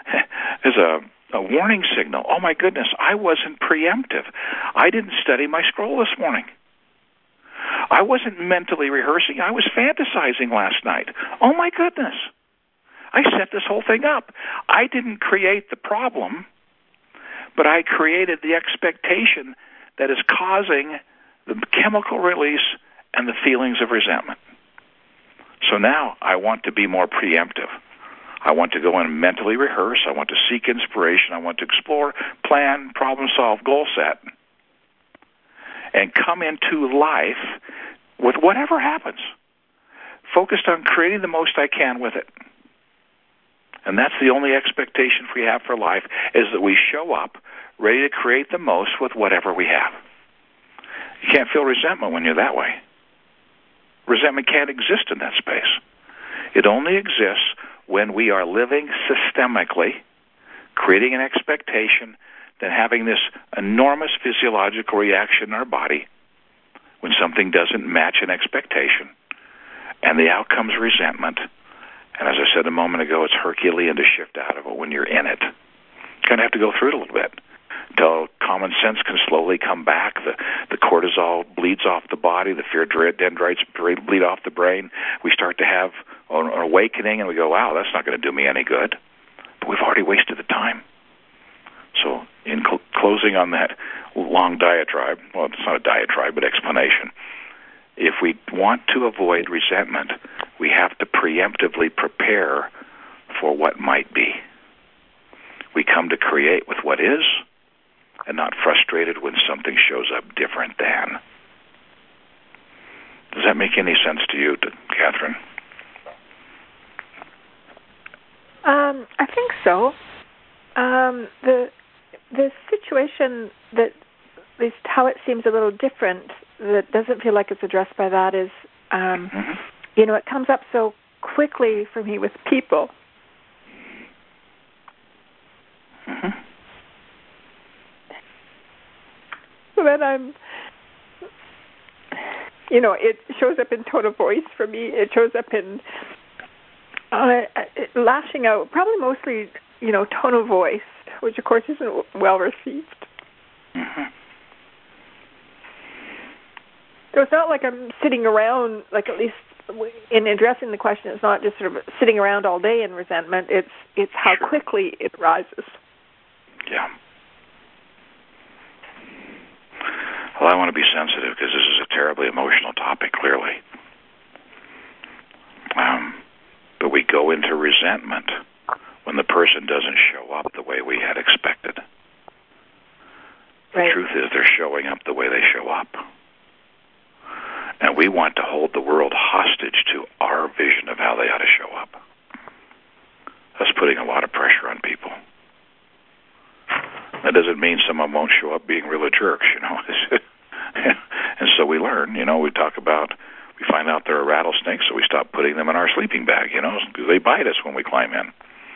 a warning signal. Oh my goodness, I wasn't preemptive. I didn't study my scroll this morning. I wasn't mentally rehearsing. I was fantasizing last night. Oh my goodness. I set this whole thing up. I didn't create the problem, but I created the expectation that is causing the chemical release and the feelings of resentment. So now I want to be more preemptive. I want to go in and mentally rehearse. I want to seek inspiration. I want to explore, plan, problem solve, goal set, and come into life with whatever happens, focused on creating the most I can with it. And that's the only expectation we have for life, is that we show up ready to create the most with whatever we have. You can't feel resentment when you're that way. Resentment can't exist in that space. It only exists when we are living systemically, creating an expectation, then having this enormous physiological reaction in our body when something doesn't match an expectation, and the outcome's resentment. And as I said a moment ago, it's Herculean to shift out of it when you're in it. You kind of have to go through it a little bit until common sense can slowly come back. The cortisol bleeds off the body. The fear dendrites bleed off the brain. We start to have an awakening, and we go, wow, that's not going to do me any good. But we've already wasted the time. So in closing on that long diatribe, well, it's not a diatribe, but explanation. If we want to avoid resentment, we have to preemptively prepare for what might be. We come to create with what is, and not frustrated when something shows up different than. Does that make any sense to you, Catherine? I think so. The situation that, at least how it seems a little different, that doesn't feel like it's addressed by that is, it comes up so quickly for me with people. Mm-hmm. So then it shows up in tone of voice for me. It shows up in lashing out, probably mostly, tone of voice, which of course isn't well received. Mm-hmm. So it's not like I'm sitting around, like at least in addressing the question, it's not just sort of sitting around all day in resentment. It's how quickly it rises. Yeah. Well, I want to be sensitive because this is a terribly emotional topic, clearly. But we go into resentment when the person doesn't show up the way we had expected. Right. The truth is they're showing up the way they show up. And we want to hold the world hostage to our vision of how they ought to show up. That's putting a lot of pressure on people. That doesn't mean someone won't show up being real jerks, And so we learn, we find out there are rattlesnakes, so we stop putting them in our sleeping bag, because they bite us when we climb in.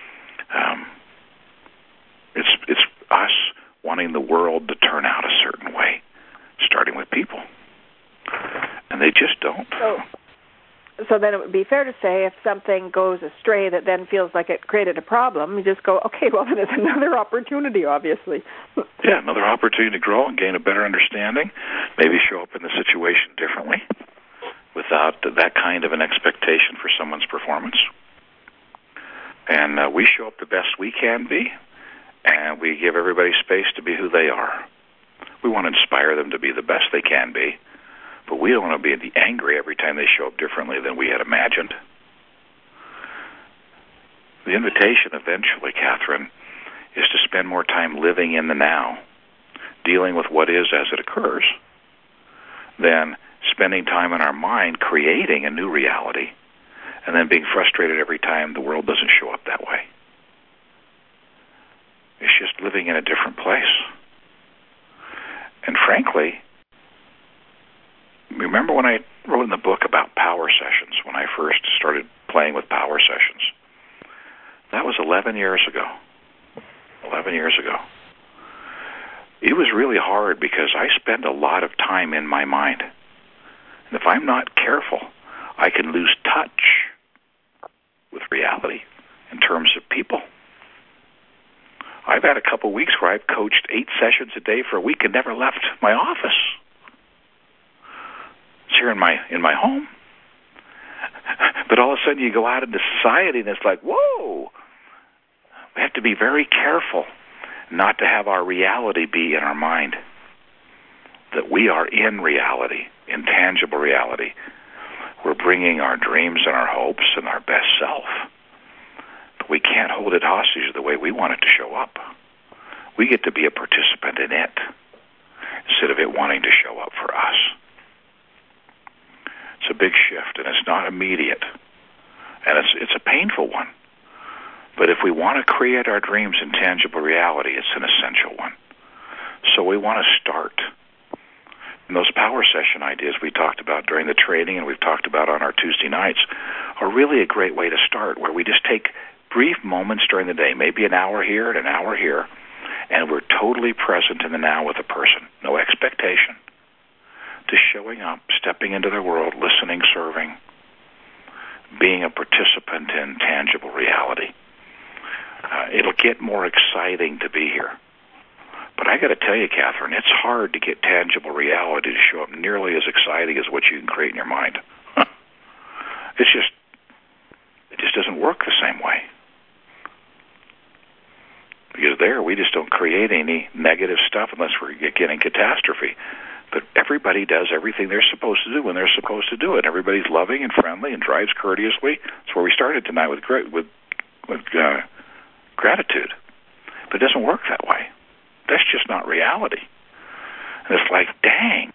It's us wanting the world to turn out a certain way, starting with people. And they just don't. So then it would be fair to say if something goes astray that then feels like it created a problem, you just go, okay, well, then it's another opportunity, obviously. Yeah, another opportunity to grow and gain a better understanding, maybe show up in the situation differently without that kind of an expectation for someone's performance. And we show up the best we can be, and we give everybody space to be who they are. We want to inspire them to be the best they can be, but we don't want to be angry every time they show up differently than we had imagined. The invitation eventually, Catherine, is to spend more time living in the now, dealing with what is as it occurs, than spending time in our mind creating a new reality and then being frustrated every time the world doesn't show up that way. It's just living in a different place. And frankly, remember when I wrote in the book about power sessions, when I first started playing with power sessions? That was 11 years ago. 11 years ago. It was really hard because I spend a lot of time in my mind. And if I'm not careful, I can lose touch with reality in terms of people. I've had a couple weeks where I've coached 8 sessions a day for a week and never left my office. It's here in my home. But all of a sudden you go out into society and it's like, whoa! We have to be very careful not to have our reality be in our mind. That we are in reality, intangible reality. We're bringing our dreams and our hopes and our best self. But we can't hold it hostage the way we want it to show up. We get to be a participant in it instead of it wanting to show up for us. It's a big shift, and it's not immediate. And it's a painful one. But if we want to create our dreams in tangible reality, it's an essential one. So we want to start. And those power session ideas we talked about during the training and we've talked about on our Tuesday nights are really a great way to start, where we just take brief moments during the day, maybe an hour here and an hour here, and we're totally present in the now with a person. No expectation. Just showing up, stepping into their world, listening, serving, being a participant in tangible reality. It'll get more exciting to be here. But I got to tell you, Catherine, it's hard to get tangible reality to show up nearly as exciting as what you can create in your mind. It just doesn't work the same way. Because there. We just don't create any negative stuff unless we're getting catastrophe. But everybody does everything they're supposed to do when they're supposed to do it. Everybody's loving and friendly and drives courteously. That's where we started tonight with gratitude. But it doesn't work that way. That's just not reality. And it's like, dang.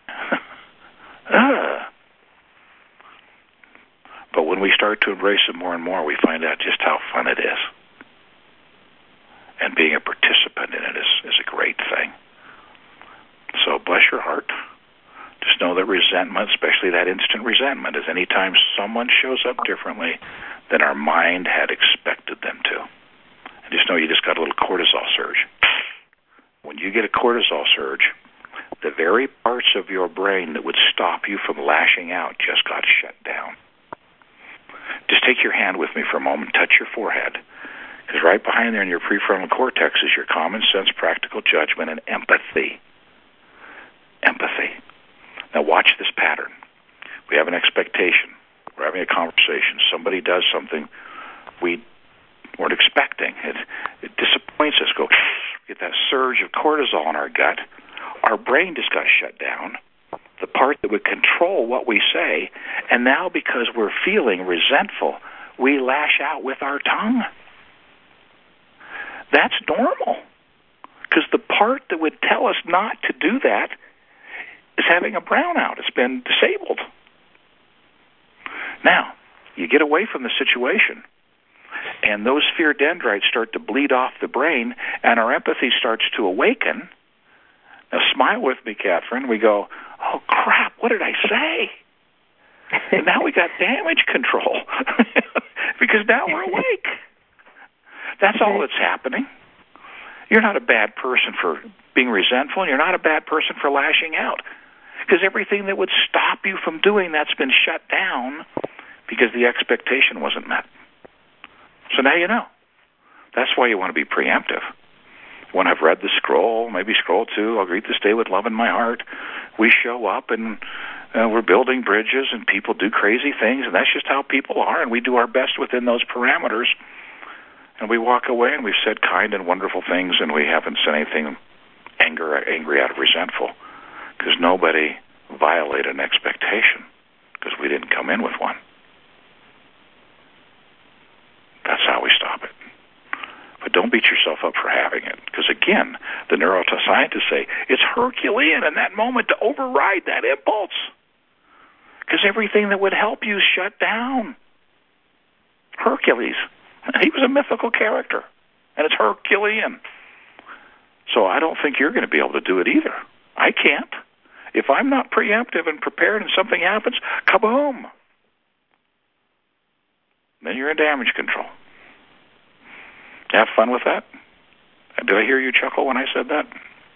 But when we start to embrace it more and more, we find out just how fun it is. And being a participant in it is a great thing. So bless your heart. Just know that resentment, especially that instant resentment, is any time someone shows up differently than our mind had expected them to. And just know you just got a little cortisol surge. When you get a cortisol surge, the very parts of your brain that would stop you from lashing out just got shut down. Just take your hand with me for a moment, touch your forehead, because right behind there in your prefrontal cortex is your common sense, practical judgment, and empathy. Empathy. Now watch this pattern. We have an expectation. We're having a conversation. Somebody does something we weren't expecting. It disappoints us. Go get that surge of cortisol in our gut. Our brain just got shut down, the part that would control what we say, and now because we're feeling resentful, we lash out with our tongue. That's normal, because the part that would tell us not to do that is having a brownout. It's been disabled. Now, you get away from the situation, and those fear dendrites start to bleed off the brain, and our empathy starts to awaken. Now, smile with me, Catherine. We go, oh, crap, what did I say? And now we got damage control, because now we're awake. That's all that's happening. You're not a bad person for being resentful, and you're not a bad person for lashing out, because everything that would stop you from doing that's been shut down because the expectation wasn't met. So now you know. That's why you want to be preemptive. When I've read the scroll, maybe scroll 2, I'll greet this day with love in my heart. We show up and we're building bridges and people do crazy things, and that's just how people are, and we do our best within those parameters. And we walk away and we've said kind and wonderful things, and we haven't said anything angry out of resentful, because nobody violated an expectation because we didn't come in with one. That's how we stop it. But don't beat yourself up for having it, because again, the neuroscientists say it's Herculean in that moment to override that impulse, because everything that would help you is shut down. Hercules, he was a mythical character, and it's Herculean. So I don't think you're going to be able to do it either. I can't. If I'm not preemptive and prepared and something happens, kaboom! Then you're in damage control. Have fun with that? Did I hear you chuckle when I said that?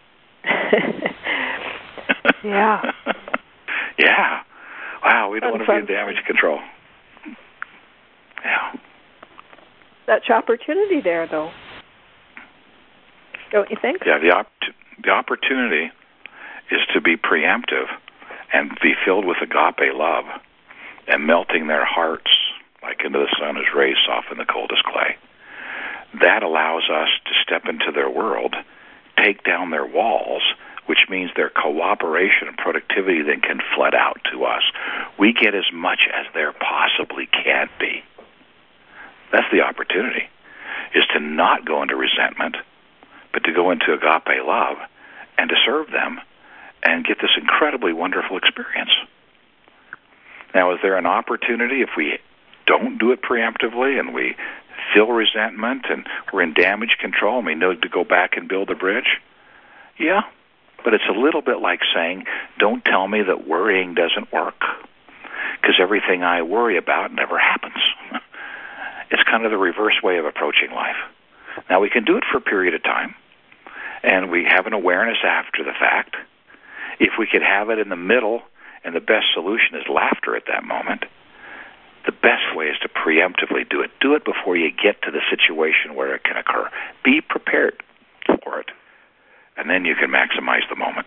Yeah. Yeah. Wow, we don't want to be in damage control. Yeah. Such opportunity there, though. Don't you think? Yeah, the opportunity is to be preemptive and be filled with agape love and melting their hearts like into the sun as rays soften the coldest clay. That allows us to step into their world, take down their walls, which means their cooperation and productivity then can flood out to us. We get as much as there possibly can be. That's the opportunity, is to not go into resentment, but to go into agape love and to serve them and get this incredibly wonderful experience. Now, is there an opportunity if we don't do it preemptively and we feel resentment and we're in damage control and we know to go back and build a bridge? Yeah, but it's a little bit like saying, don't tell me that worrying doesn't work, because everything I worry about never happens. It's kind of the reverse way of approaching life. Now, we can do it for a period of time, and we have an awareness after the fact. If we could have it in the middle, and the best solution is laughter at that moment, the best way is to preemptively do it. Do it before you get to the situation where it can occur. Be prepared for it, and then you can maximize the moment.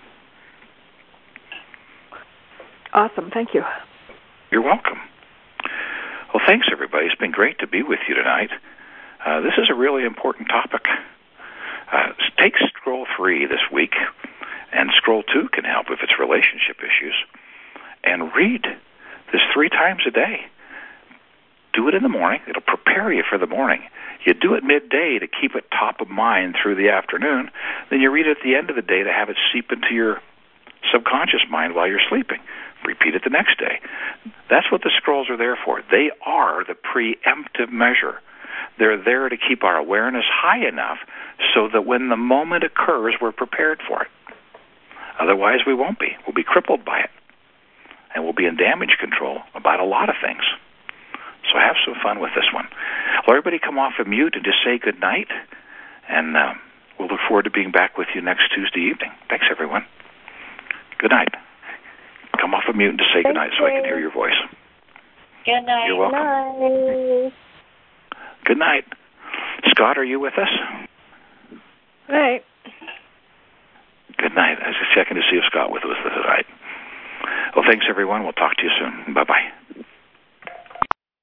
Awesome. Thank you. You're welcome. Well, thanks, everybody. It's been great to be with you tonight. This is a really important topic. Take Scroll 3 this week, and Scroll 2 can help if it's relationship issues, and read this 3 times a day. Do it in the morning. It'll prepare you for the morning. You do it midday to keep it top of mind through the afternoon. Then you read it at the end of the day to have it seep into your subconscious mind while you're sleeping. Repeat it the next day. That's what the scrolls are there for. They are the preemptive measure. They're there to keep our awareness high enough so that when the moment occurs, we're prepared for it. Otherwise, we won't be. We'll be crippled by it. And we'll be in damage control about a lot of things. So have some fun with this one. Well, everybody come off of mute and just say good night. And we'll look forward to being back with you next Tuesday evening. Thanks, everyone. Good night. Come off of mute and just say good night so I can hear your voice. Good night. You're welcome. Night. Good night. Scott, are you with us? Right. Good night. I was just checking to see if Scott was with us tonight. Well, thanks, everyone. We'll talk to you soon. Bye-bye.